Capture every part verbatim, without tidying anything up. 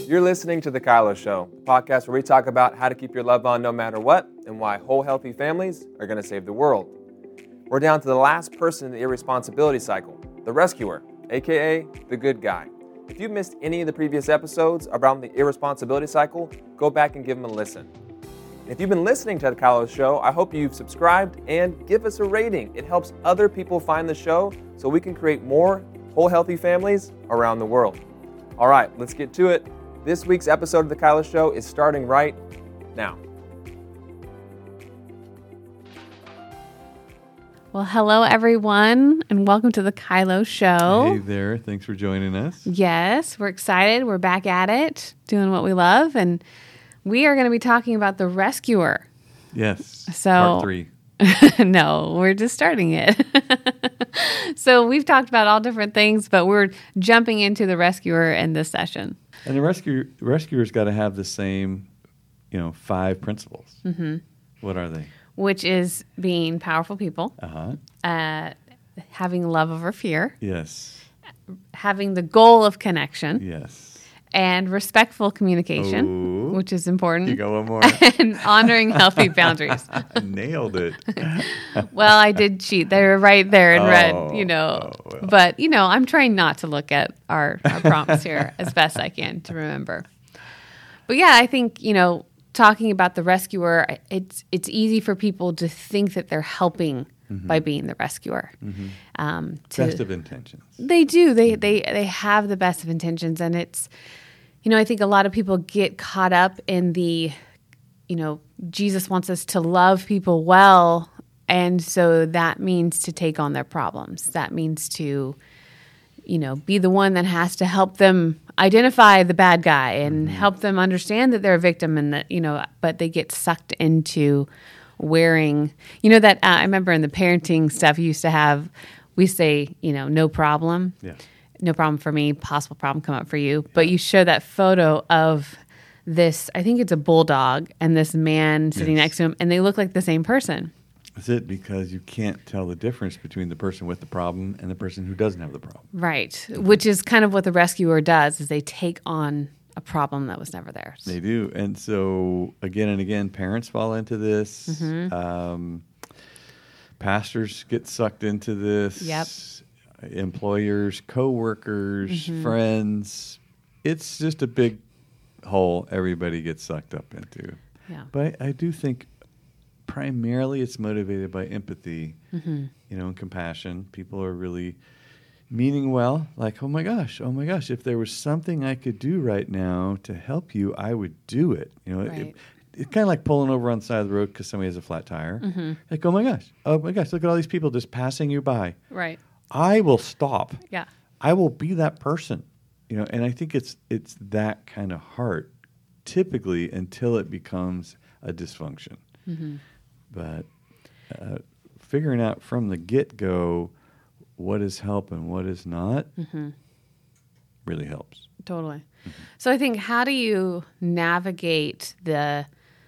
You're listening to The Kylo Show, a podcast where we talk about how to keep your love on no matter what and why whole, healthy families are going to save the world. We're down to the last person in the irresponsibility cycle, the rescuer, aka the good guy. If you've missed any of the previous episodes around the irresponsibility cycle, go back and give them a listen. If you've been listening to The Kylo Show, I hope you've subscribed and give us a rating. It helps other people find the show so we can create more whole, healthy families around the world. All right, let's get to it. This week's episode of The Kylo Show is starting right now. Well, hello, everyone, and welcome to The Kylo Show. Hey there. Thanks for joining us. Yes, we're excited. We're back at it, doing what we love, and we are going to be talking about The Rescuer. Yes. So, part three. No, we're just starting it. So we've talked about all different things, but we're jumping into The Rescuer in this session. And the rescue rescuer's got to have the same, you know, five principles. Mm-hmm. What are they? Which is being powerful people, Uh-huh. uh, having love over fear, Yes. having the goal of connection, Yes. and respectful communication, Ooh. which is important. You got one more. And honoring healthy boundaries. Nailed it. Well, I did cheat. They were right there in Oh, red, you know. oh, well. But, you know, I'm trying not to look at our, our prompts here as best I can to remember. But yeah, I think, you know, talking about the rescuer, it's it's easy for people to think that they're helping mm-hmm. by being the rescuer. Mm-hmm. Um, to, Best of intentions. They do. They, they, they have the best of intentions. And it's, you know, I think a lot of people get caught up in the, you know, Jesus wants us to love people well. And so that means to take on their problems. That means to, you know, be the one that has to help them identify the bad guy and mm-hmm. help them understand that they're a victim and that, you know, but they get sucked into wearing, you know, that uh, I remember in the parenting stuff you used to have, we say, you know, no problem. Yeah. No problem for me, possible problem come up for you. But you show that photo of this, I think it's a bulldog, and this man sitting Yes. next to him, and they look like the same person. That's it, because you can't tell the difference between the person with the problem and the person who doesn't have the problem. Right, which is kind of what the rescuer does, is they take on a problem that was never theirs. They do. And so, again and again, parents fall into this. Mm-hmm. Um, pastors get sucked into this. Yep. Employers, coworkers, Mm-hmm. friends. It's just a big hole everybody gets sucked up into. Yeah. But I, I do think primarily it's motivated by empathy, Mm-hmm. you know, and compassion. People are really meaning well, like, oh my gosh, oh my gosh, if there was something I could do right now to help you, I would do it. You know, Right. it, it's kind of like pulling over on the side of the road because somebody has a flat tire. Mm-hmm. Like, oh my gosh, oh my gosh, look at all these people just passing you by. Right. I will stop. Yeah. I will be that person. You know, and I think it's it's that kind of heart, typically, until it becomes a dysfunction. Mm-hmm. But uh, figuring out from the get-go what is help and what is not Mm-hmm. really helps. Totally. Mm-hmm. So I think, how do you navigate the,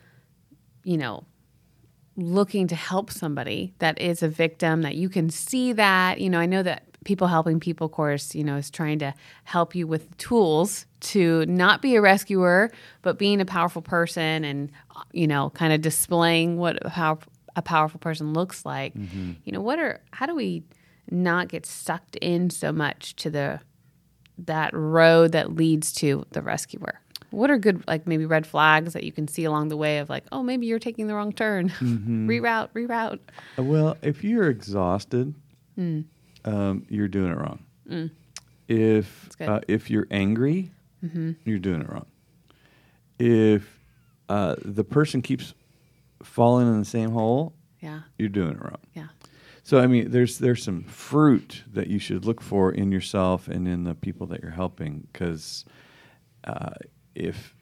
you know, looking to help somebody that is a victim, that you can see that, you know, I know that People Helping People course, you know, is trying to help you with tools to not be a rescuer, but being a powerful person and, you know, kind of displaying what a, power, a powerful person looks like. Mm-hmm. You know, what are, how do we not get sucked in so much to the, that road that leads to the rescuer? What are good, like maybe red flags that you can see along the way of like, oh, maybe you're taking the wrong turn. Mm-hmm. reroute, reroute. Uh, Well, if you're exhausted, Mm. um, you're doing it wrong. Mm. If That's good. uh, if you're angry, Mm-hmm. you're doing it wrong. If uh, the person keeps falling in the same hole, Yeah, you're doing it wrong. yeah. So, I mean, there's there's some fruit that you should look for in yourself and in the people that you're helping, because uh, if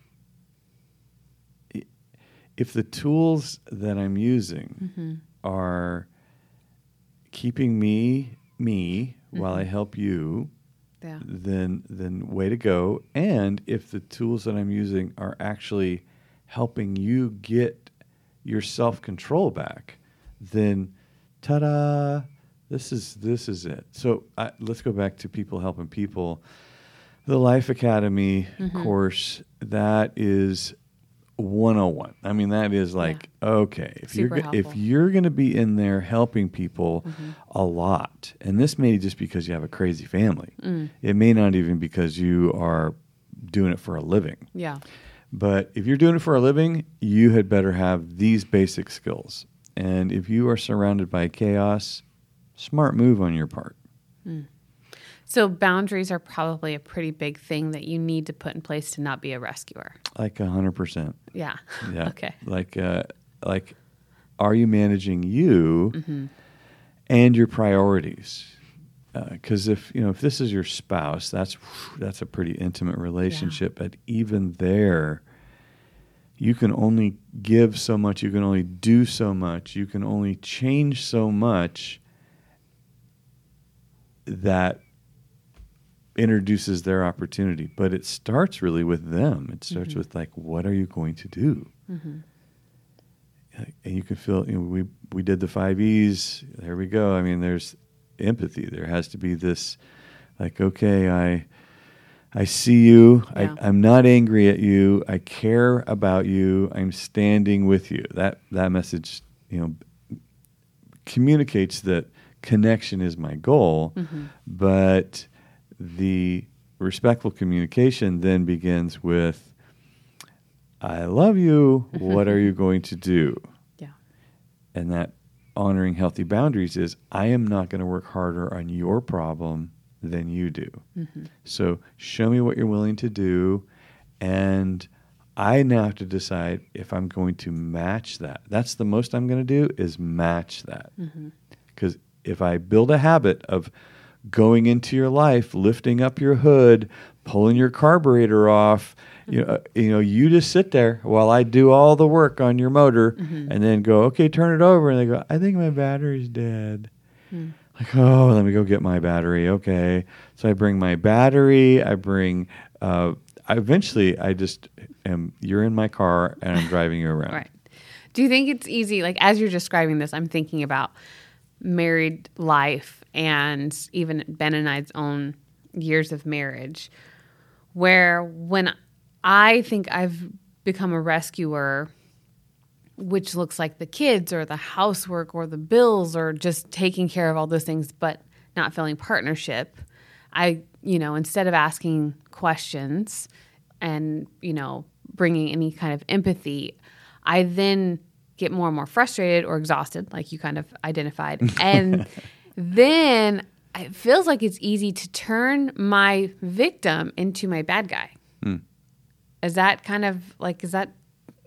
if the tools that I'm using Mm-hmm. are keeping me me while I help you, Yeah. then then way to go. And if the tools that I'm using are actually helping you get your self-control back, then ta-da, this is this is it. So uh, let's go back to People Helping People. the Life Academy Mm-hmm. course, that is one oh one. I mean, that is like, okay, if Super you're go- if helpful. you're going to be in there helping people Mm-hmm. a lot, and this may just because you have a crazy family. Mm. It may not even because you are doing it for a living. Yeah. But if you're doing it for a living, you had better have these basic skills. And if you are surrounded by chaos, smart move on your part. So boundaries are probably a pretty big thing that you need to put in place to not be a rescuer. Like one hundred percent. Yeah. Yeah. Okay. Like, uh, like, are you managing you Mm-hmm. and your priorities? Because if you know if this is your spouse, that's that's a pretty intimate relationship. But even there, you can only give so much. You can only do so much. You can only change so much. That introduces their opportunity, but it starts really with them. It starts Mm-hmm. with like, what are you going to do? Mm-hmm. And you can feel, you know, we we did the five E's. There we go. I mean, there's empathy. There has to be this, like, okay, I I see you. Yeah. I, I'm not angry at you. I care about you. I'm standing with you. That that message, you know, communicates that connection is my goal, Mm-hmm. but the respectful communication then begins with, I love you. What are you going to do? Yeah. And that honoring healthy boundaries is, I am not going to work harder on your problem than you do. Mm-hmm. So show me what you're willing to do, and I now have to decide if I'm going to match that. That's the most I'm going to do, is match that. Mm-hmm. Because if I build a habit of going into your life, lifting up your hood, pulling your carburetor off, you know, you know, you just sit there while I do all the work on your motor, Mm-hmm. and then go, okay, turn it over, and they go, I think my battery's dead. Mm. Like, oh, let me go get my battery. Okay, so I bring my battery. I bring. Uh, I eventually, I just am. You're in my car, and I'm driving you around. Right. Do you think it's easy? Like, as you're describing this, I'm thinking about married life and even Ben and I's own years of marriage, where when I think I've become a rescuer, which looks like the kids or the housework or the bills or just taking care of all those things, but not feeling partnership, I, you know, instead of asking questions and, you know, bringing any kind of empathy, I then get more and more frustrated or exhausted, like you kind of identified. And then it feels like it's easy to turn my victim into my bad guy. Mm. Is that kind of like, is that,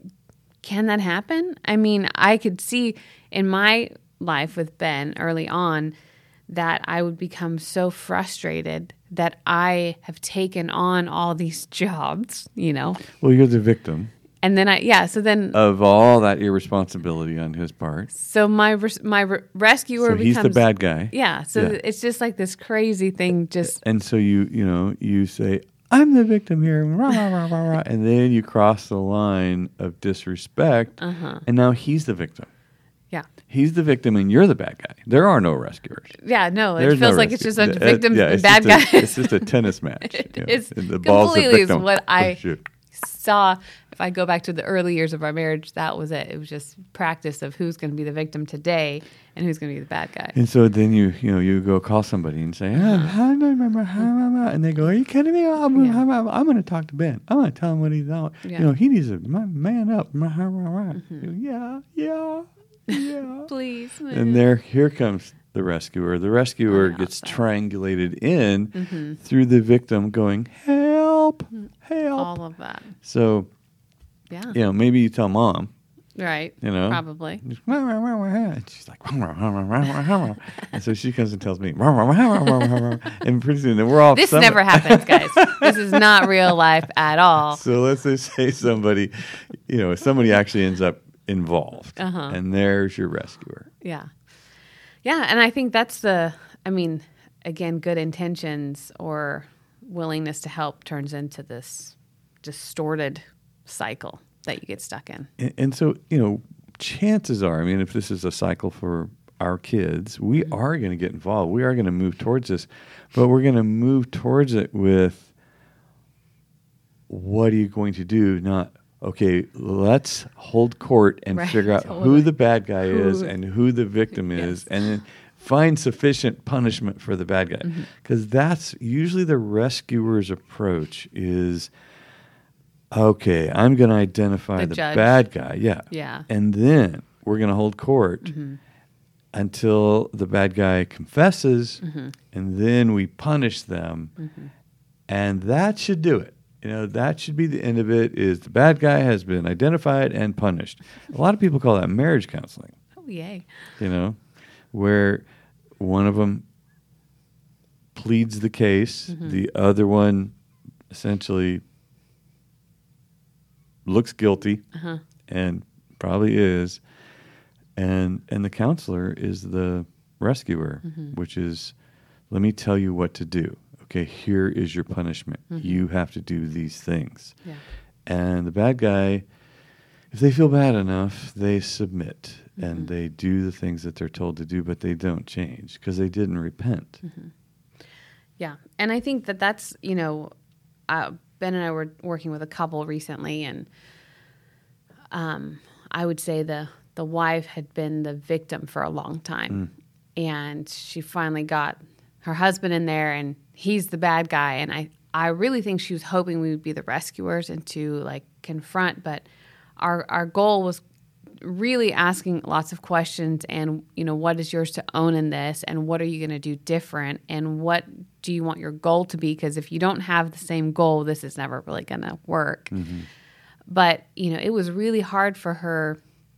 can that happen? I mean, I could see in my life with Ben early on that I would become so frustrated that I have taken on all these jobs, you know? Well, you're the victim And then I, yeah, so then, of all that irresponsibility on his part. so my res- my re- rescuer So he's becomes the bad guy. Yeah, so Yeah. it's just like this crazy thing. Just And so you, you know, you say, I'm the victim here, rah, rah, rah, rah, rah, and then you cross the line of disrespect, Uh-huh. and now he's the victim. yeah, He's the victim, and you're the bad guy. There are no rescuers. yeah. No, it There's feels no like it's rescue. just a Uh, victim yeah, and it's bad just a- guys. It's just a tennis match. It you know, is and the ball's the completely is victim. what Oh, I shoot. saw. If I go back to the early years of our marriage, that was it. It was just practice of who's going to be the victim today and who's going to be the bad guy. And so then you, you know, you go call somebody and say, ah, and they go, are you kidding me? I'm, Yeah. I'm, I'm going to talk to Ben. I'm going to tell him what he's on. Yeah. You know, he needs to man up. Mm-hmm. Yeah, yeah, yeah. Please, And there, here comes the rescuer. The rescuer I gets love that. triangulated in Mm-hmm. through the victim going, help, help. all of that. So, Yeah, you know, maybe you tell mom, right. you know. Probably. And she's like, and so she comes and tells me, and pretty soon, then we're all. This some- never happens, guys. This is not real life at all. So let's just say somebody, you know, somebody actually ends up involved, Uh-huh. and there's your rescuer. Yeah. Yeah. And I think that's the, I mean, again, good intentions or willingness to help turns into this distorted cycle that you get stuck in. And, and so, you know, chances are, I mean, if this is a cycle for our kids, we Mm-hmm. are going to get involved. We are going to move towards this, but we're going to move towards it with what are you going to do? Not, okay, let's hold court and Right, figure out totally. who the bad guy Who- is and who the victim is, Yes. and then find sufficient punishment for the bad guy. Mm-hmm. Because that's usually the rescuer's approach is, okay, I'm going to identify The the, judge. bad guy. Yeah. Yeah. And then we're going to hold court Mm-hmm. until the bad guy confesses, Mm-hmm. and then we punish them. And that should do it. You know, that should be the end of it, is the bad guy has been identified and punished. A lot of people call that marriage counseling, Oh, yay. you know, where one of them pleads the case, Mm-hmm. the other one essentially looks guilty Uh-huh. and probably is, and and the counselor is the rescuer, Mm-hmm. which is, let me tell you what to do. Okay, here is your punishment. You have to do these things. Yeah. And the bad guy, if they feel bad enough, they submit and they do the things that they're told to do, but they don't change because they didn't repent. Yeah. And I think that that's, you know, uh, Ben and I were working with a couple recently, and um, I would say the, the wife had been the victim for a long time. And she finally got her husband in there, and he's the bad guy. And I, I really think she was hoping we would be the rescuers and to like confront. But our our goal was really asking lots of questions, and you know, what is yours to own in this, and what are you going to do different, and what do you want your goal to be? Because if you don't have the same goal, this is never really going to work. But you know, it was really hard for her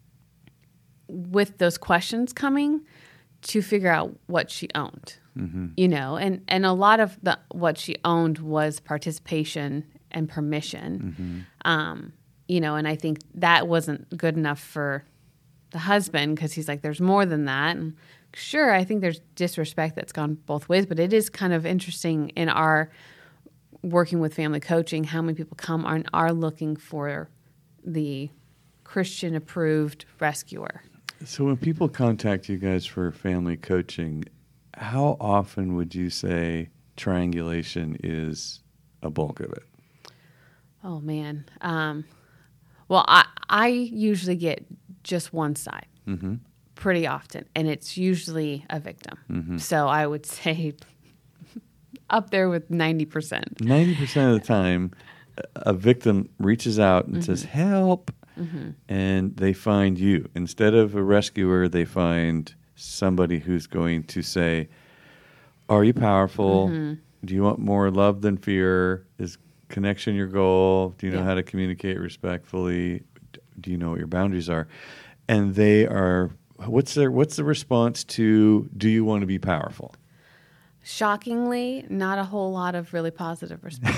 with those questions coming to figure out what she owned. You know, and and a lot of the what she owned was participation and permission. Um, you know, and I think that wasn't good enough for the husband, because he's like, there's more than that. And sure, I think there's disrespect that's gone both ways, but it is kind of interesting in our working with family coaching how many people come and are looking for the Christian approved rescuer. So when people contact you guys for family coaching, how often would you say triangulation is a bulk of it? Oh man. Um, well, I I usually get just one side Mm-hmm. pretty often, and it's usually a victim. Mm-hmm. So I would say up there with ninety percent. ninety percent of the time, a victim reaches out and says, help, and they find you. Instead of a rescuer, they find somebody who's going to say, are you powerful? Do you want more love than fear? Is connection your goal? Do you know Yeah. how to communicate respectfully? Do you know what your boundaries are? And they are, what's their, what's the response to, do you want to be powerful? Shockingly, not a whole lot of really positive response.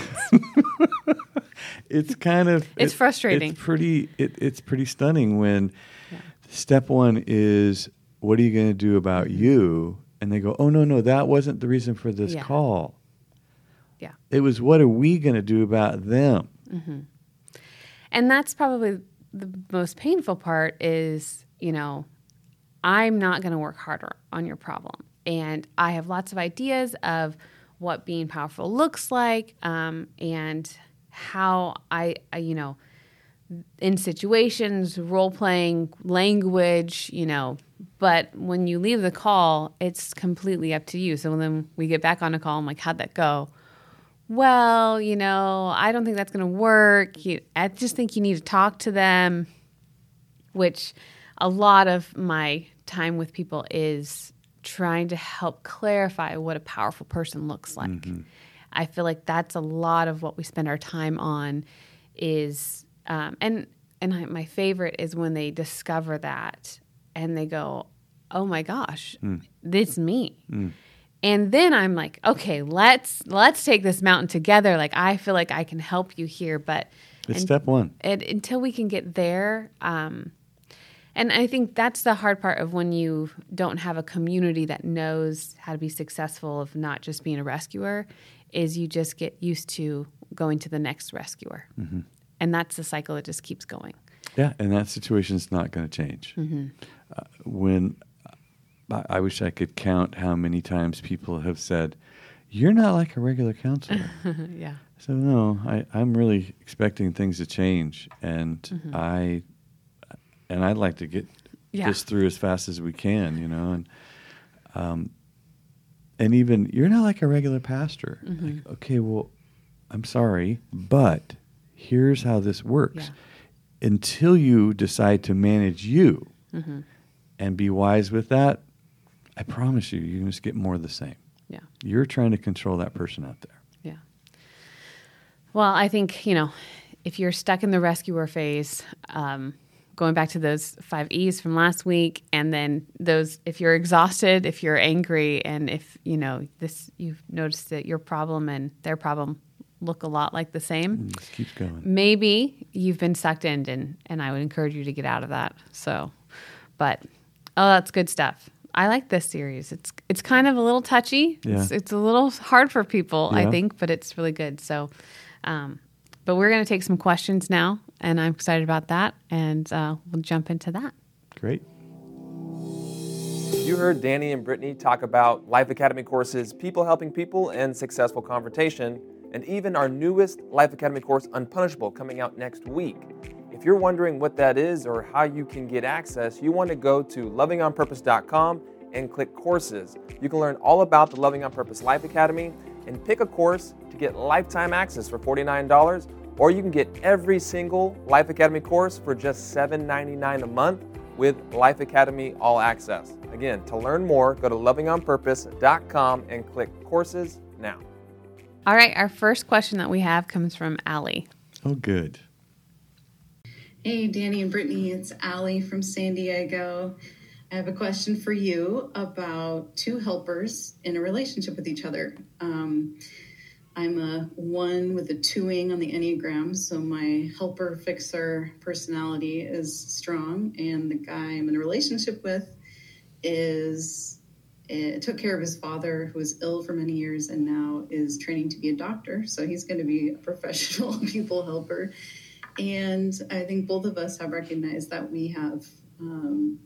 It's kind of It's it- frustrating. It's pretty. It, it's pretty stunning when Yeah. step one is, what are you going to do about you? And they go, oh no no, that wasn't the reason for this Yeah. call. Yeah. It was, what are we going to do about them? And that's probably the most painful part is, you know, I'm not going to work harder on your problem. And I have lots of ideas of what being powerful looks like, um, and how I, I, you know, in situations, role playing, language, you know, but when you leave the call, it's completely up to you. So then we get back on a call, I'm like, how'd that go? Well, you know, I don't think that's going to work. You, I just think you need to talk to them, which a lot of my time with people is trying to help clarify what a powerful person looks like. I feel like that's a lot of what we spend our time on is, um, and, and I, my favorite is when they discover that and they go, oh my gosh, it's me. And then I'm like, okay, let's let's take this mountain together. Like, I feel like I can help you here, but It's and- step one. and until we can get there, um, and I think that's the hard part of when you don't have a community that knows how to be successful of not just being a rescuer, is you just get used to going to the next rescuer, and that's the cycle that just keeps going. Yeah, and that situation's not going to change. Uh, when I, I wish I could count how many times people have said, you're not like a regular counselor. Yeah. So no, I, I'm really expecting things to change, and Mm-hmm. I and I'd like to get Yeah. this through as fast as we can, you know, and um, and even you're not like a regular pastor. Mm-hmm. Like, okay, well, I'm sorry, but here's how this works. Yeah. Until you decide to manage you Mm-hmm. and be wise with that, I promise you, you can just get more of the same. Yeah. You're trying to control that person out there. Yeah. Well, I think, you know, if you're stuck in the rescuer phase, um, going back to those five E's from last week, and then those, if you're exhausted, if you're angry, and if, you know, this, you've noticed that your problem and their problem look a lot like the same, It just keeps going. maybe you've been sucked in, and, and I would encourage you to get out of that. So, but, oh, that's good stuff. I like this series. It's it's kind of a little touchy. Yeah. It's, it's a little hard for people, Yeah. I think, but it's really good. So, um, but we're going to take some questions now, and I'm excited about that, and uh, we'll jump into that. Great. You heard Danny and Brittany talk about Life Academy courses, People Helping People, and Successful Confrontation, and even our newest Life Academy course, Unpunishable, coming out next week. If you're wondering what that is or how you can get access, you want to go to loving on purpose dot com and click courses. You can learn all about the Loving on Purpose Life Academy and pick a course to get lifetime access for forty-nine dollars, or you can get every single Life Academy course for just seven ninety-nine a month with Life Academy All Access. Again, to learn more, go to loving on purpose dot com and click courses now. All right, our first question that we have comes from Allie. Oh, good. Hey, Danny and Brittany, it's Allie from San Diego. I have a question for you about two helpers in a relationship with each other. Um, I'm a one with a two-wing on the Enneagram, so my helper-fixer personality is strong, and the guy I'm in a relationship with is uh, took care of his father, who was ill for many years and now is training to be a doctor, so he's going to be a professional people helper. And I think both of us have recognized that we have um,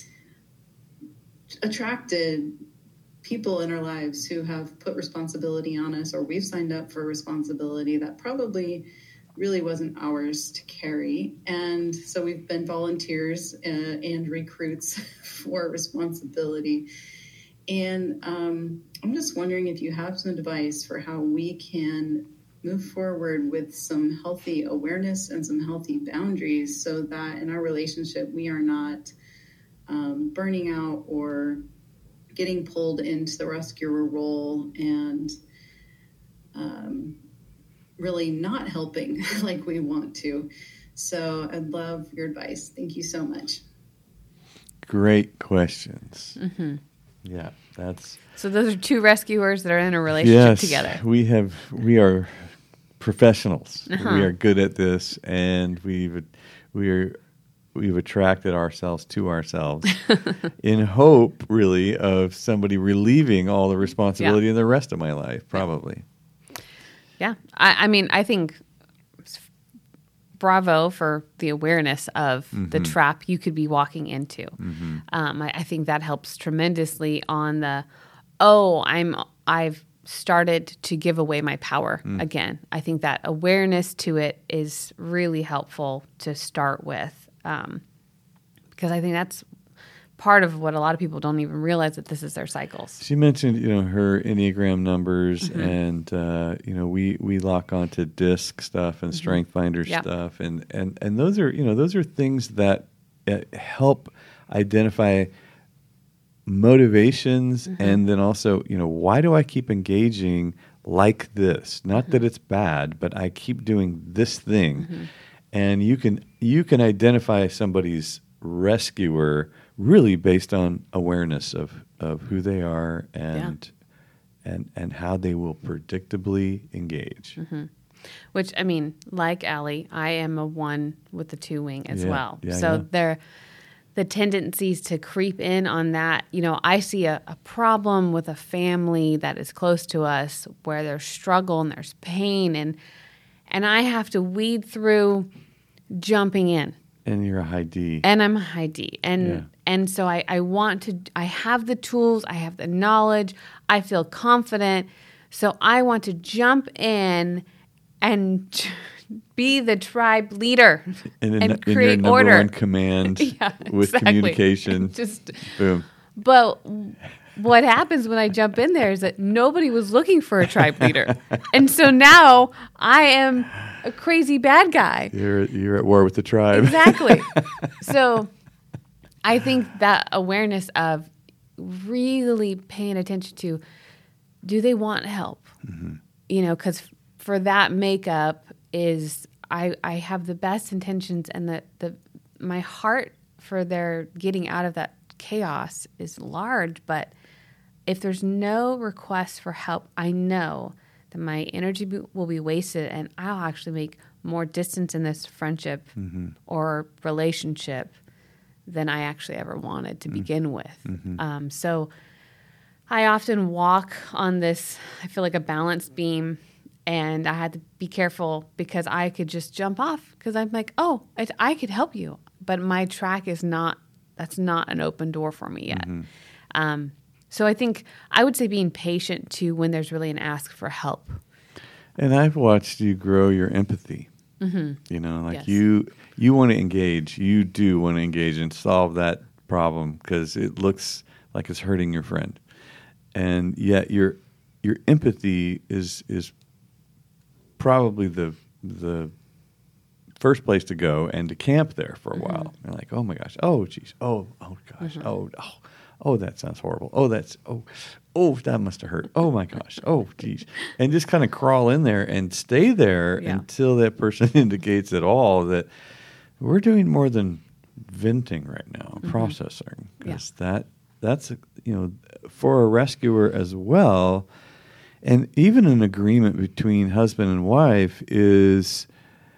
attracted people in our lives who have put responsibility on us, or we've signed up for responsibility that probably really wasn't ours to carry. And so we've been volunteers uh, and recruits for responsibility. And um, I'm just wondering if you have some advice for how we can move forward with some healthy awareness and some healthy boundaries so that in our relationship we are not um, burning out or getting pulled into the rescuer role and um, really not helping like we want to. So I'd love your advice. Thank you so much. Great questions. Mm-hmm. Yeah, that's So those are two rescuers that are in a relationship yes, together. We have we are professionals. Uh-huh. We are good at this, and we've we are we've attracted ourselves to ourselves in hope, really, of somebody relieving all the responsibility Yeah. in the rest of my life. Probably. Yeah. I, I mean, I think bravo for the awareness of Mm-hmm. the trap you could be walking into. Mm-hmm. Um, I, I think that helps tremendously on the, oh, I'm, I've started to give away my power Mm. again. I think that awareness to it is really helpful to start with, um, because I think that's part of what a lot of people don't even realize, that this is their cycles. She mentioned, you know, her Enneagram numbers, Mm-hmm. and uh, you know, we we lock onto DISC stuff and Strength Finder Yep. stuff, and and and those are, you know, those are things that uh, help identify motivations, Mm-hmm. and then also, you know, why do I keep engaging like this? Not Mm-hmm. that it's bad, but I keep doing this thing, Mm-hmm. and you can you can identify somebody's rescuer really based on awareness of, of who they are and and and how they will predictably engage. Mm-hmm. Which, I mean, like Allie, I am a one with the two wing as Yeah, well. yeah, so yeah. there, the tendencies to creep in on that, you know, I see a, a problem with a family that is close to us where there's struggle and there's pain, and and I have to weed through jumping in. And you're a high D. And I'm a high D. And Yeah. and so I, I want to, I have the tools, I have the knowledge, I feel confident, So I want to jump in and be the tribe leader and, in, and in create your number order. one command Yeah, with exactly. communication. Just, Boom. but what happens when I jump in there is that nobody was looking for a tribe leader. And so now I am a crazy bad guy. You're you're at war with the tribe. Exactly. So I think that awareness of really paying attention to, do they want help? Mm-hmm. You know, because for that makeup is, I, I have the best intentions, and the, the my heart for their getting out of that chaos is large. But if there's no request for help, I know that my energy be, will be wasted, and I'll actually make more distance in this friendship mm-hmm. or relationship than I actually ever wanted to mm-hmm. begin with. Mm-hmm. Um, so I often walk on this, I feel like a balance beam, and I had to be careful because I could just jump off because I'm like, oh, I, I could help you. But my track is not, that's not an open door for me yet. Mm-hmm. Um, so I think I would say being patient too when there's really an ask for help. And I've watched you grow your empathy. Mm-hmm. You know, like yes. you you want to engage. You do want to engage and solve that problem because it looks like it's hurting your friend. And yet your your empathy is is probably the the first place to go and to camp there for a mm-hmm. while. You're like, oh my gosh, oh geez, oh oh gosh, mm-hmm. oh oh oh that sounds horrible. Oh that's oh oh that must have hurt. Oh my gosh, oh geez, and just kind of crawl in there and stay there yeah. until that person indicates at all that we're doing more than venting right now, mm-hmm. processing, because yeah. that that's you know for a rescuer as well. And even an agreement between husband and wife is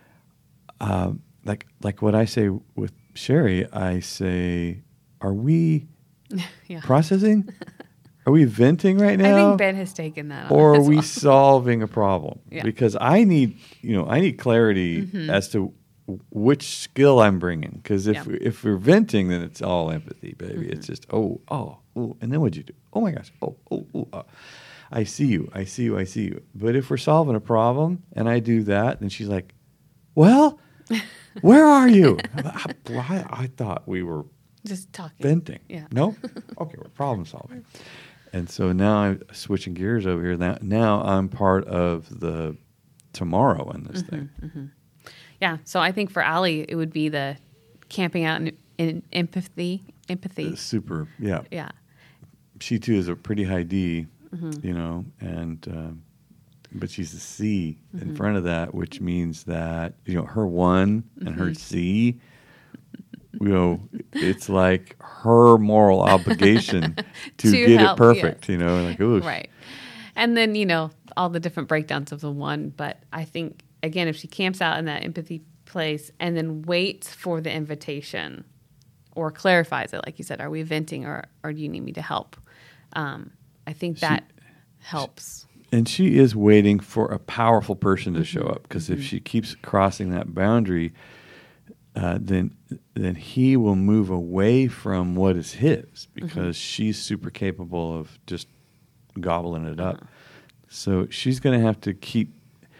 uh, like like what I say with Sherry. I say, are we yeah. processing? Are we venting right now? I think Ben has taken that on. Or are we well. solving a problem? Yeah. Because I need, you know, I need clarity mm-hmm. as to which skill I'm bringing. Because if yeah. we, if we're venting, then it's all empathy, baby. Mm-hmm. It's just oh oh oh, and then what'd you do? Oh my gosh, oh oh oh. Uh. I see you, I see you, I see you. But if we're solving a problem and I do that, then she's like, well, where are you? I, I, I thought we were just talking. Venting. Yeah. No? Okay, we're problem solving. And so now I'm switching gears over here. Now, now I'm part of the tomorrow in this mm-hmm, thing. Mm-hmm. Yeah, so I think for Allie, it would be the camping out in, in empathy. Empathy. Uh, super, yeah. Yeah. She, too, is a pretty high D. Mm-hmm. You know, and um, but she's a C mm-hmm. in front of that, which means that you know her one and mm-hmm. her C. You know, it's like her moral obligation to, to get help, it perfect. Yeah. You know, like ooh, right. And then you know all the different breakdowns of the one, but I think again, if she camps out in that empathy place and then waits for the invitation or clarifies it, like you said, are we venting or or do you need me to help? Um, I think that she, helps. And she is waiting for a powerful person to mm-hmm. show up because mm-hmm. if she keeps crossing that boundary, uh, then then he will move away from what is his because mm-hmm. she's super capable of just gobbling it uh-huh. up. So she's going to have to keep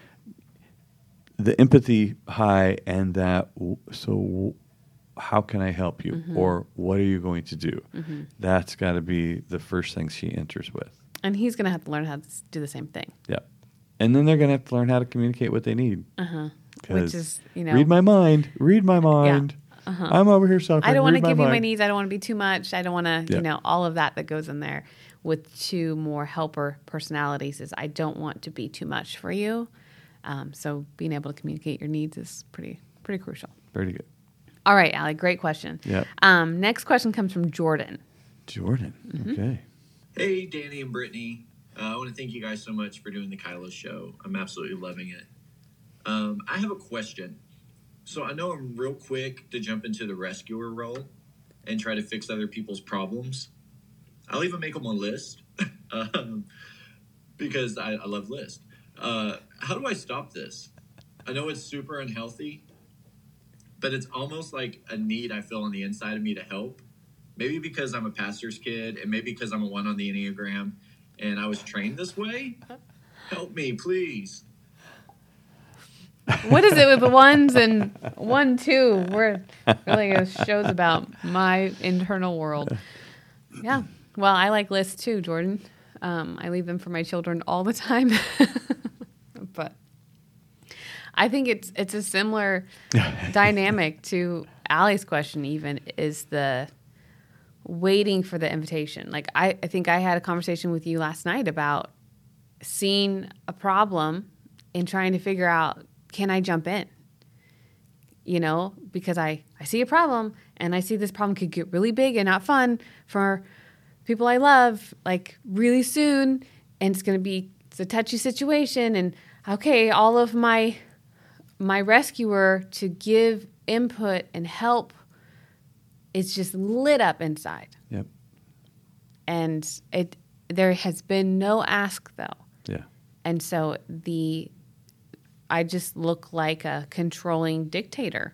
the empathy high and that, so how can I help you? Mm-hmm. Or what are you going to do? Mm-hmm. That's got to be the first thing she enters with. And he's going to have to learn how to do the same thing. Yeah. And then they're going to have to learn how to communicate what they need. Uh-huh. Which is, you know. Read my mind. Read my mind. Yeah. Uh-huh. I'm over here suffering. I don't want to give my you mind. my needs. I don't want to be too much. I don't want to, yeah. you know, all of that that goes in there with two more helper personalities is I don't want to be too much for you. Um, so being able to communicate your needs is pretty pretty crucial. Pretty good. All right, Allie, great question. Yeah. Um, next question comes from Jordan. Jordan, mm-hmm. okay. Hey, Danny and Brittany. Uh, I want to thank you guys so much for doing the Kyla show. I'm absolutely loving it. Um, I have a question. So I know I'm real quick to jump into the rescuer role and try to fix other people's problems. I'll even make them a list um, because I, I love lists. Uh, how do I stop this? I know it's super unhealthy, but it's almost like a need I feel on the inside of me to help. Maybe because I'm a pastor's kid and maybe because I'm a one on the Enneagram and I was trained this way. Help me, please. What is it with the ones and one, two? We're really a show's about my internal world. Yeah. Well, I like lists too, Jordan. Um, I leave them for my children all the time. But I think it's it's a similar dynamic to Allie's question. Even is the waiting for the invitation. Like I, I think I had a conversation with you last night about seeing a problem and trying to figure out, can I jump in? You know, because I, I see a problem and I see this problem could get really big and not fun for people I love, like really soon. And it's going to be, it's a touchy situation. And okay, all of my, my rescuer to give input and help, it's just lit up inside. Yep. And it, there has been no ask though. Yeah. And so the, I just look like a controlling dictator.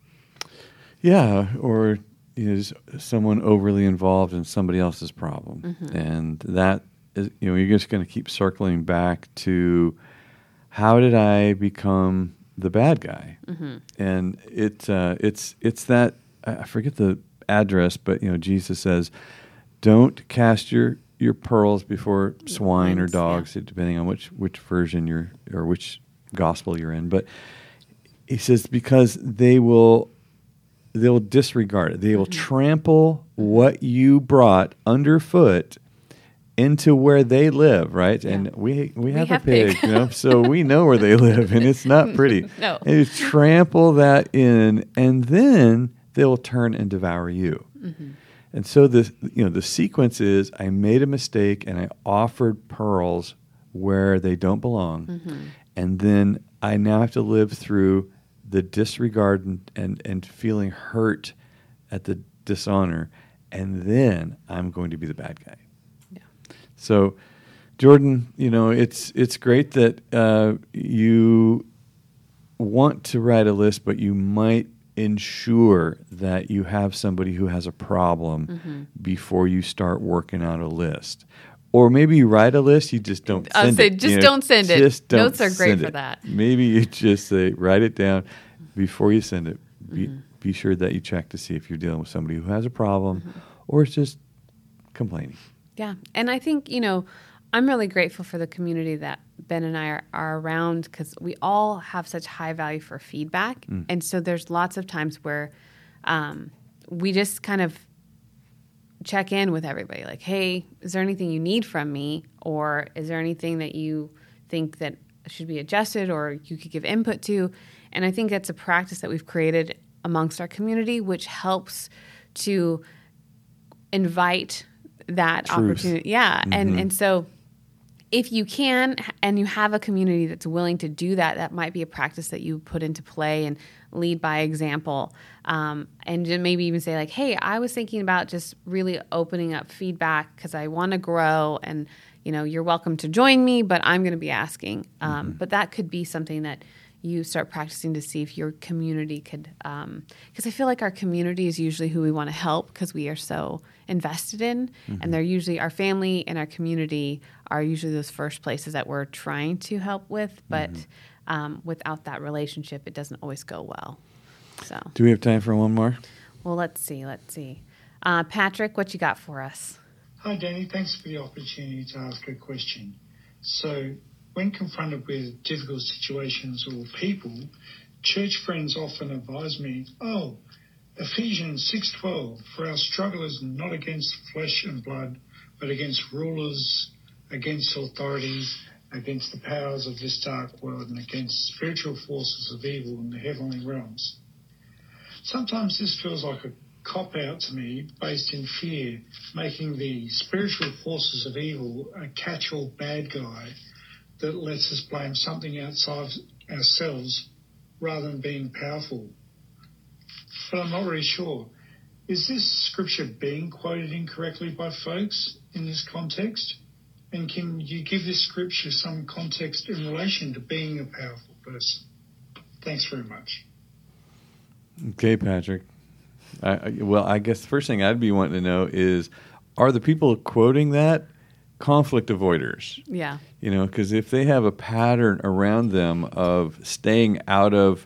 Yeah, or you know, someone overly involved in somebody else's problem. Mm-hmm. And that is, you know, you're just going to keep circling back to how did I become the bad guy? Mm-hmm. And it, uh, it's, it's that, I forget the address, but you know, Jesus says, don't cast your, your pearls before swine or dogs, yeah. depending on which, which version you're, or which gospel you're in. But he says, because they will, they'll disregard it. They will mm-hmm. trample what you brought underfoot into where they live, right? Yeah. And we we have, we have a pig, pig. You know, so we know where they live, and it's not pretty. No. And you trample that in, and then they will turn and devour you. Mm-hmm. And so the you know the sequence is: I made a mistake and I offered pearls where they don't belong, mm-hmm. and then I now have to live through the disregard and, and and feeling hurt at the dishonor, and then I'm going to be the bad guy. So, Jordan, you know, it's it's great that uh, you want to write a list, but you might ensure that you have somebody who has a problem mm-hmm. before you start working out a list. Or maybe you write a list, you just don't send I'll say, it. Just you know, don't send it. Just don't Notes are great for it. that. Maybe you just say, write it down before you send it. Be, mm-hmm. be sure that you check to see if you're dealing with somebody who has a problem mm-hmm. or is just complaining. Yeah. And I think, you know, I'm really grateful for the community that Ben and I are, are around because we all have such high value for feedback. Mm. And so there's lots of times where um, we just kind of check in with everybody like, hey, is there anything you need from me? Or is there anything that you think that should be adjusted or you could give input to? And I think that's a practice that we've created amongst our community, which helps to invite that Truth. opportunity. Yeah. Mm-hmm. And and so if you can and you have a community that's willing to do that, that might be a practice that you put into play and lead by example. Um, and maybe even say like, hey, I was thinking about just really opening up feedback because I want to grow and, you know, you're welcome to join me, but I'm going to be asking. Um, mm-hmm. But that could be something that you start practicing to see if your community could, um, because I feel like our community is usually who we want to help because we are so invested in, mm-hmm. and they're usually our family and our community are usually those first places that we're trying to help with, but mm-hmm. um, without that relationship, it doesn't always go well. So, do we have time for one more? Well, let's see, let's see. Uh, Patrick, what you got for us? Hi, Danny. Thanks for the opportunity to ask a question. So, when confronted with difficult situations or people, church friends often advise me, oh, Ephesians six twelve, for our struggle is not against flesh and blood, but against rulers, against authorities, against the powers of this dark world, and against spiritual forces of evil in the heavenly realms. Sometimes this feels like a cop-out to me based in fear, making the spiritual forces of evil a catch-all bad guy that lets us blame something outside ourselves rather than being powerful. But I'm not really sure. Is this scripture being quoted incorrectly by folks in this context? And can you give this scripture some context in relation to being a powerful person? Thanks very much. Okay, Patrick. I, I, well, I guess the first thing I'd be wanting to know is, are the people quoting that conflict avoiders. Yeah. You know, because if they have a pattern around them of staying out of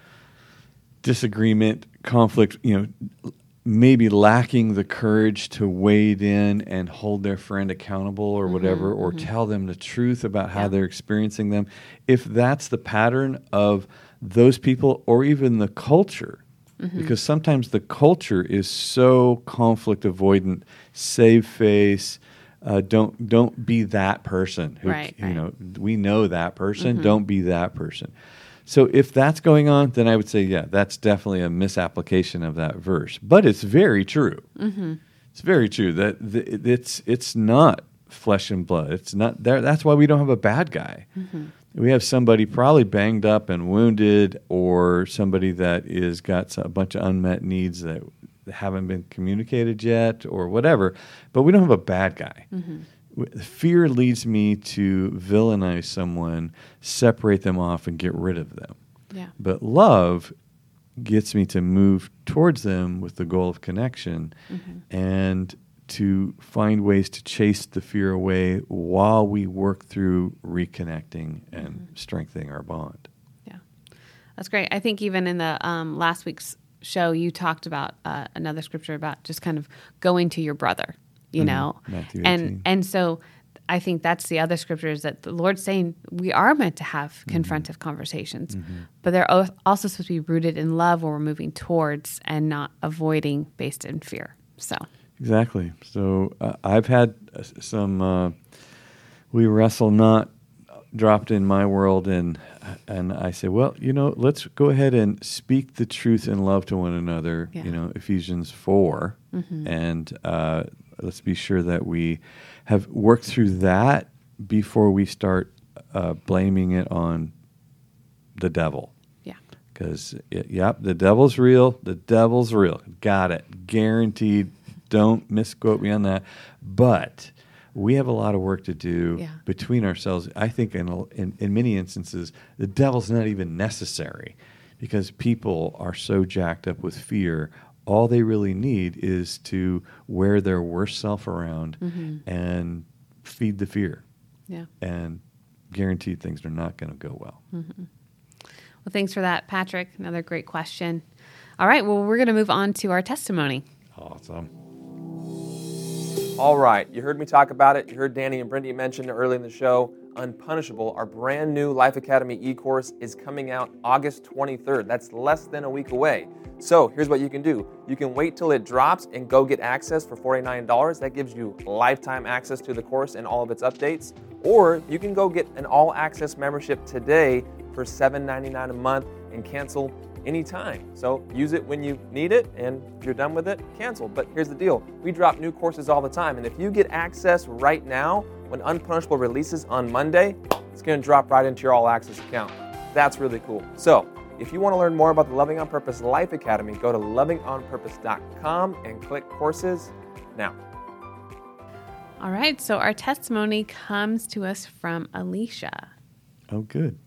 disagreement, conflict, you know, maybe lacking the courage to wade in and hold their friend accountable or Mm-hmm, whatever, or mm-hmm. tell them the truth about how Yeah. they're experiencing them, if that's the pattern of those people or even the culture, Mm-hmm. because sometimes the culture is so conflict avoidant, save face, uh, don't don't be that person. Who, Right, you right. know, we know that person. Mm-hmm. Don't be that person. So if that's going on, then I would say, yeah, that's definitely a misapplication of that verse. But it's very true. Mm-hmm. It's very true that th- it's it's not flesh and blood. It's not there. That's why we don't have a bad guy. Mm-hmm. We have somebody probably banged up and wounded, or somebody that is got a bunch of unmet needs that haven't been communicated yet, or whatever. But we don't have a bad guy. Mm-hmm. Fear leads me to villainize someone, separate them off, and get rid of them. Yeah. But love gets me to move towards them with the goal of connection, Mm-hmm. and to find ways to chase the fear away while we work through reconnecting and Mm-hmm. strengthening our bond. Yeah. That's great. I think even in the um, last week's show, you talked about uh, another scripture about just kind of going to your brother, you Mhm. know, Matthew and eighteen. and so I think that's the other scripture is that the Lord's saying we are meant to have confrontive conversations, Mm-hmm. but they're al- also supposed to be rooted in love, where we're moving towards and not avoiding based in fear. So Exactly. So uh, I've had uh, some uh, we wrestle not dropped in my world, and and I say, well, you know, let's go ahead and speak the truth in love to one another. Yeah. You know, Ephesians four, Mhm. and uh, let's be sure that we have worked through that before we start uh, blaming it on the devil. yeah, Because, yep, the devil's real. The devil's real. Got it. Guaranteed. Don't misquote me on that. But we have a lot of work to do Yeah. between ourselves. I think in, a- in in many instances, the devil's not even necessary, because people are so jacked up with fear. All they really need is to wear their worst self around Mhm. and feed the fear. yeah. And guaranteed things are not going to go well. Well, thanks for that, Patrick. Another great question. All right, well, we're going to move on to our testimony. Awesome. All right, you heard me talk about it. You heard Danny and Brindy mention it early in the show. Unpunishable, our brand new Life Academy e-course, is coming out August twenty-third. That's less than a week away. So here's what you can do. You can wait till it drops and go get access for forty-nine dollars. That gives you lifetime access to the course and all of its updates. Or you can go get an all-access membership today for seven ninety-nine a month and cancel anytime. So use it when you need it, and if you're done with it, cancel. But here's the deal. We drop new courses all the time, and if you get access right now, when Unpunishable releases on Monday, it's going to drop right into your All Access account. That's really cool. So if you want to learn more about the Loving on Purpose Life Academy, go to loving on purpose dot com and click courses now. All right, so our testimony comes to us from Alicia. Oh, good.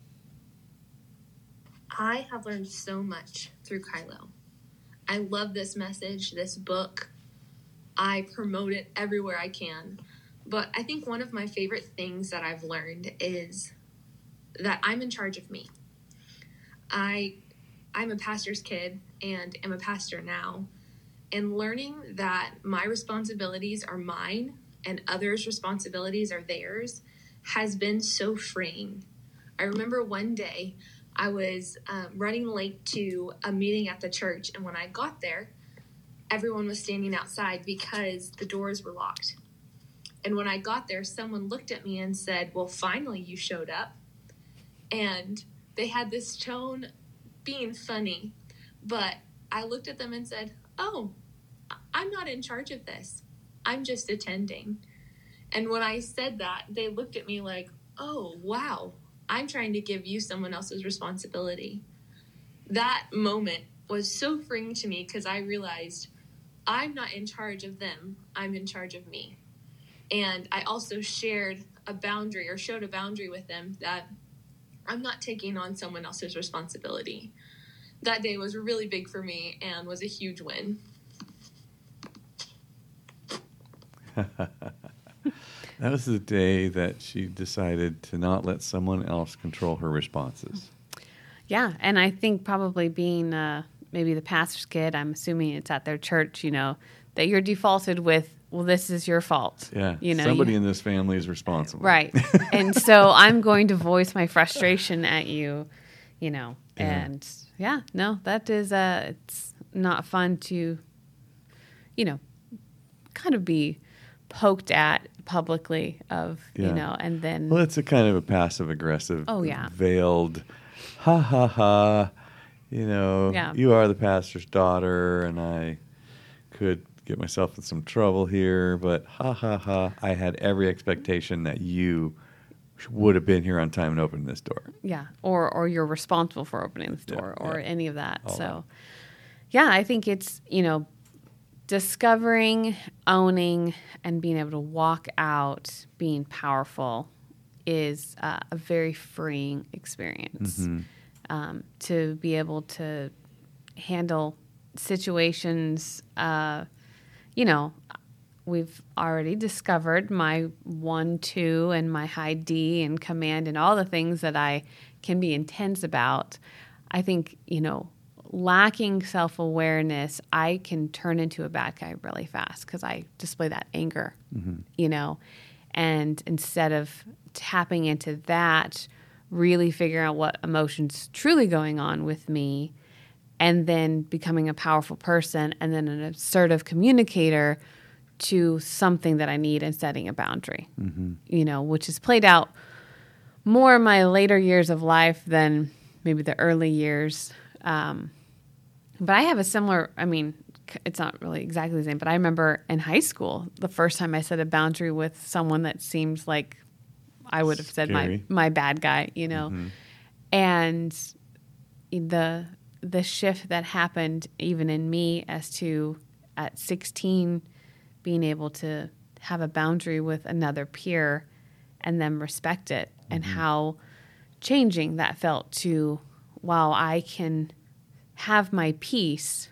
I have learned so much through Kylo. I love this message, this book. I promote it everywhere I can. But I think one of my favorite things that I've learned is that I'm in charge of me. I, I'm a pastor's kid and am a pastor now. And learning that my responsibilities are mine and others' responsibilities are theirs has been so freeing. I remember one day I was um, running late to a meeting at the church, and when I got there, everyone was standing outside because the doors were locked. And when I got there, someone looked at me and said, "Well, finally you showed up." And they had this tone being funny, but I looked at them and said, "Oh, I'm not in charge of this. I'm just attending." And when I said that, they looked at me like, "Oh, wow. I'm trying to give you someone else's responsibility." That moment was so freeing to me because I realized I'm not in charge of them. I'm in charge of me. And I also shared a boundary or showed a boundary with them that I'm not taking on someone else's responsibility. That day was really big for me and was a huge win. That was the day that she decided to not let someone else control her responses. Yeah, and I think probably being uh, maybe the pastor's kid, I'm assuming it's at their church, you know, that you're defaulted with, well, this is your fault. Yeah, you know, somebody you, in this family is responsible. Right. And so I'm going to voice my frustration at you, you know, Yeah. and yeah, no, that is, uh, it's not fun to, you know, kind of be poked at publicly of, Yeah. you know, and then. Well, it's a kind of a passive aggressive, Oh, yeah. veiled, ha ha ha, you know, Yeah. you are the pastor's daughter, and I could get myself in some trouble here, but ha ha ha, I had every expectation that you would have been here on time and opened this door. Yeah, or or you're responsible for opening the door, Yeah, or yeah. any of that. All so, yeah, I think it's, you know, discovering, owning, and being able to walk out being powerful is uh, a very freeing experience. Mm-hmm. Um, to be able to handle situations, uh, you know, we've already discovered my one, two, and my high D and command and all the things that I can be intense about. I think, you know, lacking self-awareness, I can turn into a bad guy really fast because I display that anger, Mm-hmm. you know, and instead of tapping into that, really figuring out what emotion's truly going on with me, and then becoming a powerful person and then an assertive communicator to something that I need and setting a boundary, Mm-hmm. you know, which has played out more in my later years of life than maybe the early years. Um, but I have a similar, I mean, c- it's not really exactly the same, but I remember in high school, the first time I set a boundary with someone that seems like I would have said my, Scary. my bad guy, you know, Mm-hmm. and the the shift that happened even in me as to at sixteen being able to have a boundary with another peer and then respect it, and how changing that felt to, wow, I can have my peace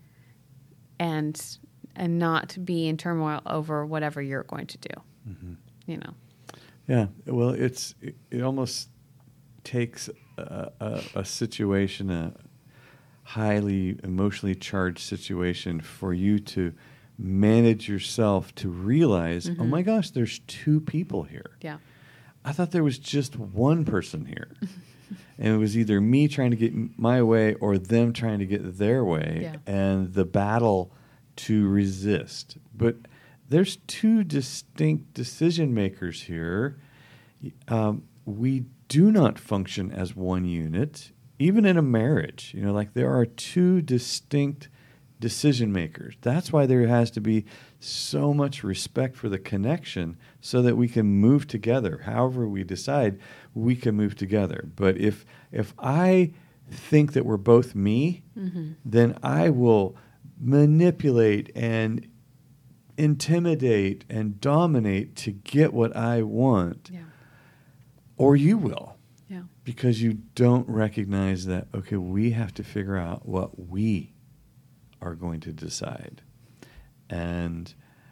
and and not be in turmoil over whatever you're going to do. You know. Yeah, well, it's it, it almost takes a, a, a situation, a highly emotionally charged situation, for you to manage yourself to realize, oh my gosh, there's two people here. Yeah. I thought there was just one person here. And it was either me trying to get m- my way or them trying to get their way, Yeah. and the battle to resist. But there's two distinct decision makers here. Um, we do not function as one unit, even in a marriage. You know, like there are two distinct decision makers. That's why there has to be so much respect for the connection so that we can move together. However we decide, we can move together. But if if I think that we're both me, then I will manipulate and intimidate and dominate to get what I want. Yeah. Or you will. Yeah. Because you don't recognize that, okay, we have to figure out what we are going to decide. And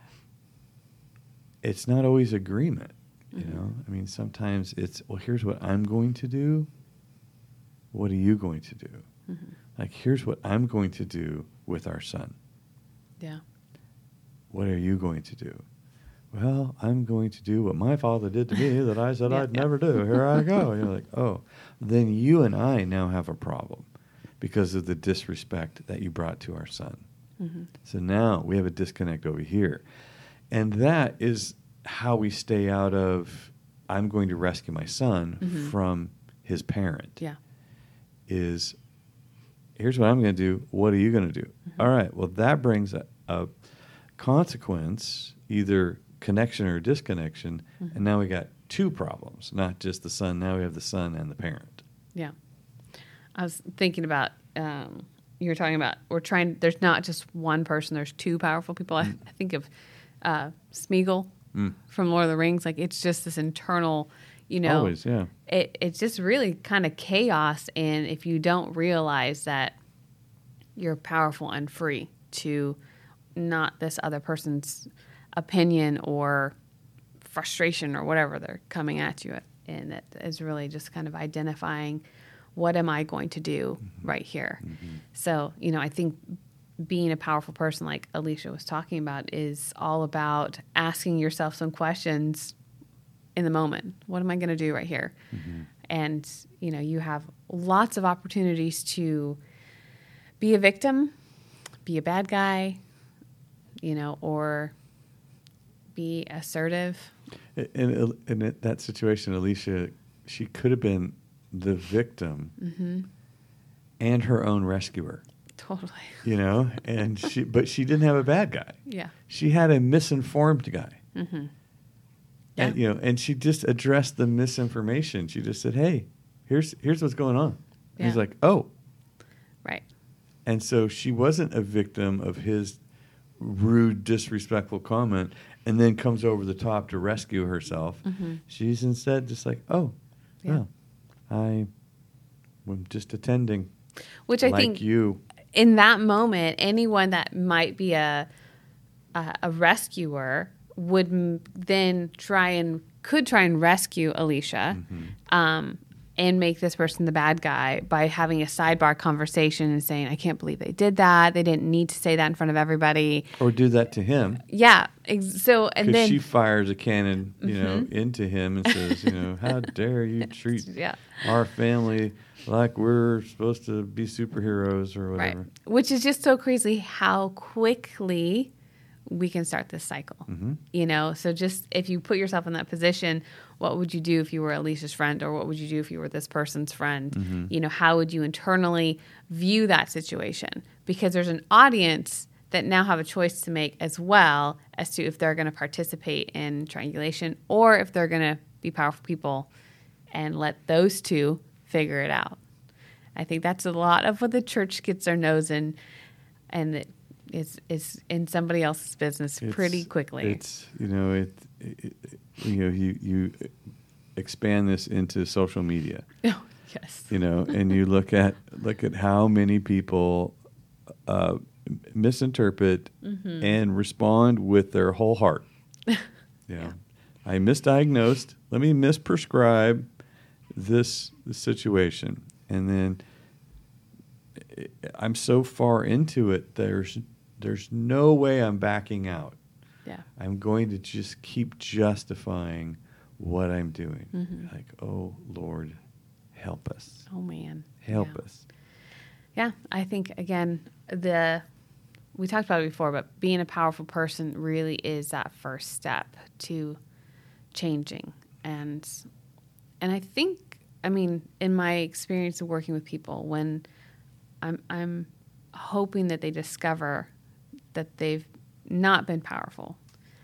it's not always agreement, you Mhm. know? I mean, sometimes it's, well, here's what I'm going to do. What are you going to do? Mm-hmm. Like, here's what I'm going to do with our son. Yeah. What are you going to do? Well, I'm going to do what my father did to me that I said Yeah, I'd yeah. never do. Here I go. You're like, oh, then you and I now have a problem because of the disrespect that you brought to our son. Mm-hmm. So now we have a disconnect over here. And that is how we stay out of, I'm going to rescue my son Mhm. from his parent. Yeah. Is, here's what I'm going to do. What are you going to do? Mm-hmm. All right. Well, that brings a, a consequence, either connection or disconnection. Mhm. And now we got two problems, not just the son. Now we have the son and the parent. Yeah. I was thinking about, um, you were talking about, we're trying, there's not just one person, there's two powerful people. I, I think of uh, Smeagol Mm. from Lord of the Rings. Like, it's just this internal, you know, Always, yeah. it, it's just really kind of chaos. And if you don't realize that you're powerful and free to not this other person's opinion or frustration or whatever they're coming at you. And it is really just kind of identifying, what am I going to do mm-hmm. right here? Mm-hmm. So, you know, I think being a powerful person, like Alicia was talking about, is all about asking yourself some questions in the moment. What am I going to do right here? Mm-hmm. And, you know, you have lots of opportunities to be a victim, be a bad guy, you know, or be assertive. In, in that situation, Alicia, she could have been the victim mm-hmm. and her own rescuer. Totally. You know, and she, but she didn't have a bad guy. Yeah. She had a misinformed guy. Mm-hmm. Yeah. And, you know, and she just addressed the misinformation. She just said, "Hey, here's here's what's going on." Yeah. He's like, "Oh." Right. And so she wasn't a victim of his rude, disrespectful comment and then comes over the top to rescue herself. Mm-hmm. She's instead just like, "Oh, yeah, well, I am just attending." Which I like think you. In that moment, anyone that might be a a, a rescuer would m- then try and could try and rescue Alicia, mm-hmm. um, and make this person the bad guy by having a sidebar conversation and saying, "I can't believe they did that. They didn't need to say that in front of everybody." Or do that to him. Yeah. Ex- so and then she fires a cannon, you mm-hmm. know, into him and says, "You know, how dare you treat yeah. our family like we're supposed to be superheroes or whatever." Right. Which is just so crazy how quickly we can start this cycle. Mm-hmm. You know, so just if you put yourself in that position, what would you do if you were Alicia's friend, or what would you do if you were this person's friend? Mm-hmm. You know, how would you internally view that situation? Because there's an audience that now have a choice to make as well as to if they're going to participate in triangulation or if they're going to be powerful people and let those two figure it out. I think that's a lot of what the church gets their nose in, and it is is in somebody else's business it's, pretty quickly. It's you know it, it you know you you expand this into social media. Oh, yes. You know, and you look at look at how many people uh, misinterpret mm-hmm. and respond with their whole heart. You know, yeah. I misdiagnosed. Let me misprescribe this, this situation, and then I'm so far into it. There's there's no way I'm backing out. Yeah, I'm going to just keep justifying what I'm doing. Mm-hmm. Like, oh Lord, help us. Oh man, help yeah. us. Yeah, I think again the we talked about it before, but being a powerful person really is that first step to changing. And and I think, I mean, in my experience of working with people, when I'm I'm hoping that they discover that they've not been powerful,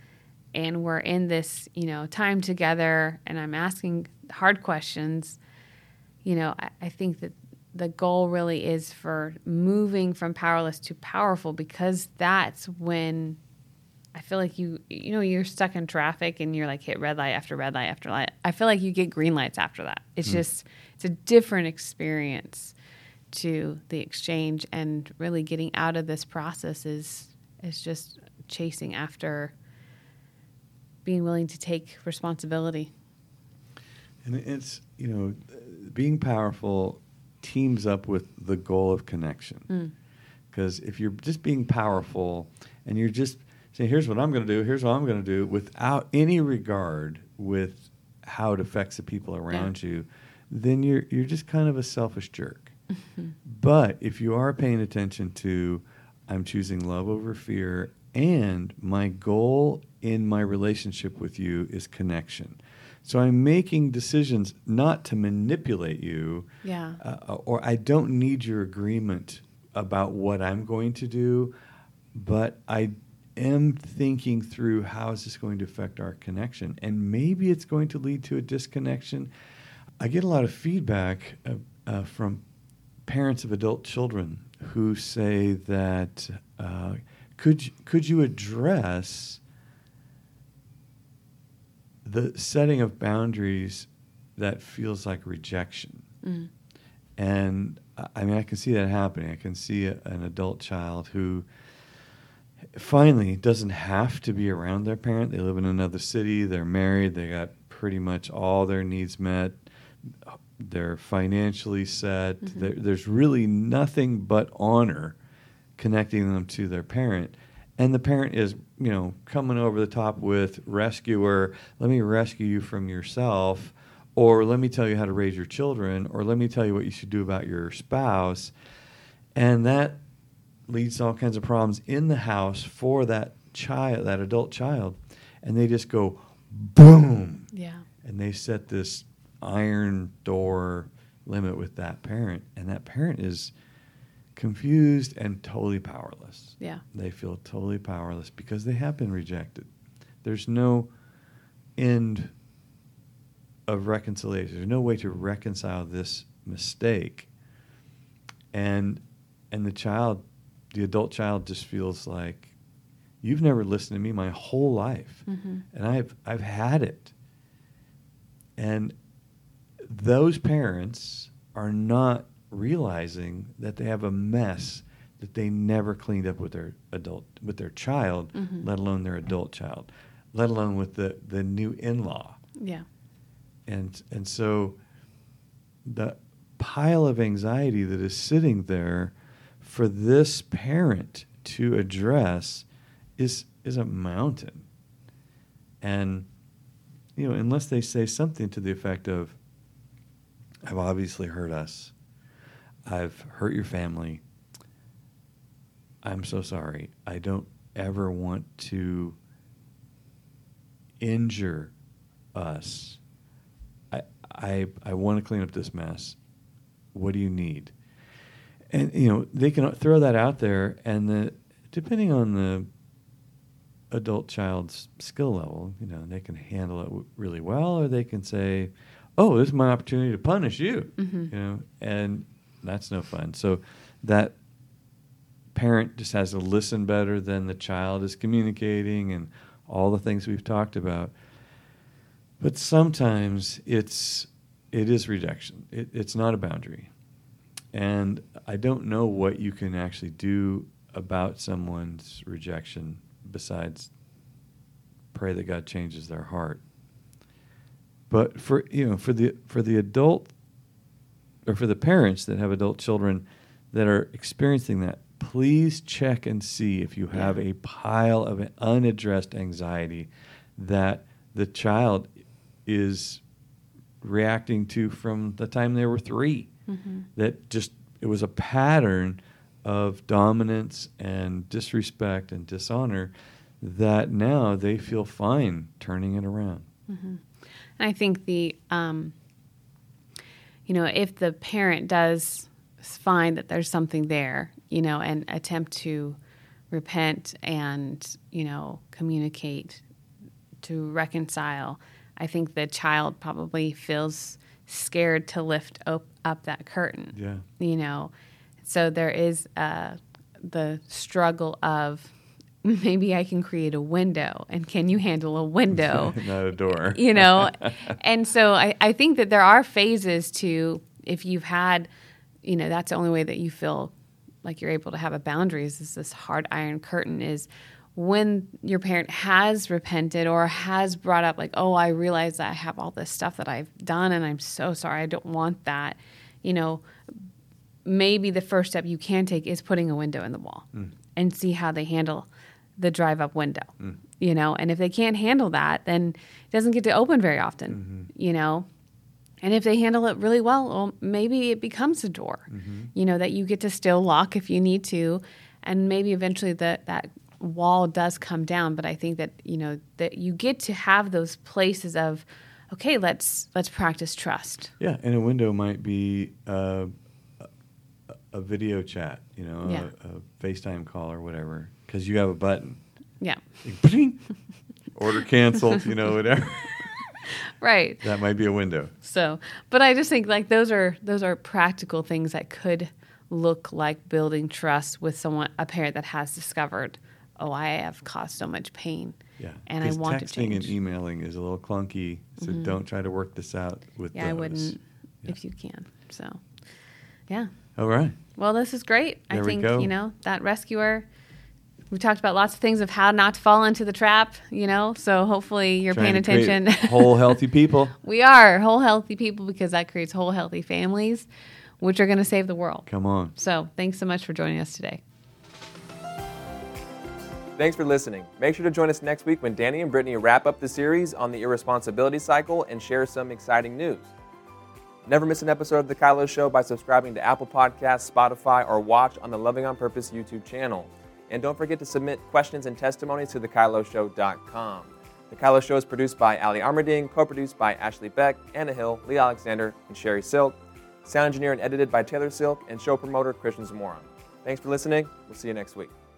and we're in this, you know, time together, and I'm asking hard questions, you know, I, I think that the goal really is for moving from powerless to powerful, because that's when I feel like you, you know, you're stuck in traffic and you're like hit red light after red light after light. I feel like you get green lights after that. It's mm. just, it's a different experience to the exchange, and really getting out of this process is, is just chasing after being willing to take responsibility. And it's, you know, being powerful teams up with the goal of connection. Because mm. if you're just being powerful and you're just saying, here's what I'm going to do, here's what I'm going to do, without any regard with how it affects the people around yeah. you, then you're you're just kind of a selfish jerk. Mm-hmm. But if you are paying attention to, I'm choosing love over fear, and my goal in my relationship with you is connection. So I'm making decisions not to manipulate you, yeah. uh, or I don't need your agreement about what I'm going to do, but I am thinking through how is this going to affect our connection, and maybe it's going to lead to a disconnection. I get a lot of feedback uh, uh, from parents of adult children who say that uh, could you, could you address the setting of boundaries that feels like rejection. Mm. And I mean, I can see that happening. I can see a, an adult child who finally doesn't have to be around their parent. They live in another city. They're married. They got pretty much all their needs met. They're financially set. Mm-hmm. There, there's really nothing but honor connecting them to their parent. And the parent is, you know, coming over the top with rescuer, let me rescue you from yourself, or let me tell you how to raise your children, or let me tell you what you should do about your spouse. And that leads to all kinds of problems in the house for that child, that adult child. And they just go, boom. Yeah. And they set this iron door limit with that parent. And that parent is confused and totally powerless. Yeah. They feel totally powerless because they have been rejected. There's no end of reconciliation. There's no way to reconcile this mistake. And and the child, the adult child just feels like, you've never listened to me my whole life. Mm-hmm. And I've I've had it. And those parents are not realizing that they have a mess that they never cleaned up with their adult, with their child, Mm-hmm. let alone their adult child, let alone with the, the new in-law. Yeah. And and so the pile of anxiety that is sitting there for this parent to address is is a mountain. And, you know, unless they say something to the effect of, I've obviously hurt us. I've hurt your family. I'm so sorry. I don't ever want to injure us. I I I want to clean up this mess. What do you need? And, you know, they can throw that out there, and the depending on the adult child's skill level, you know, they can handle it w- really well, or they can say, oh, this is my opportunity to punish you, Mm-hmm. you know, and that's no fun. So that parent just has to listen better than the child is communicating and all the things we've talked about. But sometimes it's it is rejection. It, it's not a boundary. And I don't know what you can actually do about someone's rejection besides pray that God changes their heart. But for you know, for the for the adult or for the parents that have adult children that are experiencing that, please check and see if you have Yeah. a pile of unaddressed anxiety that the child is reacting to from the time they were three. Mm-hmm. That just it was a pattern of dominance and disrespect and dishonor that now they feel fine turning it around. Mm-hmm. And I think the, um, you know, if the parent does find that there's something there, you know, and attempt to repent and, you know, communicate, to reconcile, I think the child probably feels scared to lift op- up that curtain. Yeah. You know, so there is uh, the struggle of maybe I can create a window, and can you handle a window? Not a door. You know, and so I, I think that there are phases to, if you've had, you know, that's the only way that you feel like you're able to have a boundary is this, this hard iron curtain is when your parent has repented or has brought up like, oh, I realize that I have all this stuff that I've done and I'm so sorry, I don't want that. You know, maybe the first step you can take is putting a window in the wall mm. and see how they handle the drive-up window, mm. you know. And if they can't handle that, then it doesn't get to open very often, mm-hmm. you know. And if they handle it really well, well maybe it becomes a door, mm-hmm. you know, that you get to still lock if you need to. And maybe eventually the, that wall does come down. But I think that, you know, that you get to have those places of, okay, let's let's practice trust. Yeah, and a window might be uh, a, a video chat, you know, yeah. a, a FaceTime call or whatever, because you have a button. Yeah. Order canceled, you know, whatever. Right. That might be a window. So, but I just think like those are those are practical things that could look like building trust with someone, a parent that has discovered, oh, I have caused so much pain. Yeah, and I want to change. Texting and emailing is a little clunky, so mm-hmm. don't try to work this out with yeah, those. I wouldn't yeah. if you can. So, yeah. All right. Well, this is great. There I think, we go. you know, that rescuer, We talked about lots of things of how not to fall into the trap, you know, so hopefully you're Trying paying to create attention. Whole healthy people. We are whole healthy people because that creates whole healthy families, which are going to save the world. Come on. So thanks so much for joining us today. Thanks for listening. Make sure to join us next week when Danny and Brittany wrap up the series on the irresponsibility cycle and share some exciting news. Never miss an episode of The Kylo Show by subscribing to Apple Podcasts, Spotify, or watch on the Loving on Purpose YouTube channel. And don't forget to submit questions and testimonies to the kylo show dot com. The Kylo Show is produced by Ali Armerding, co-produced by Ashley Beck, Anna Hill, Lee Alexander, and Sherry Silk. Sound engineered and edited by Taylor Silk, and show promoter Christian Zamoran. Thanks for listening. We'll see you next week.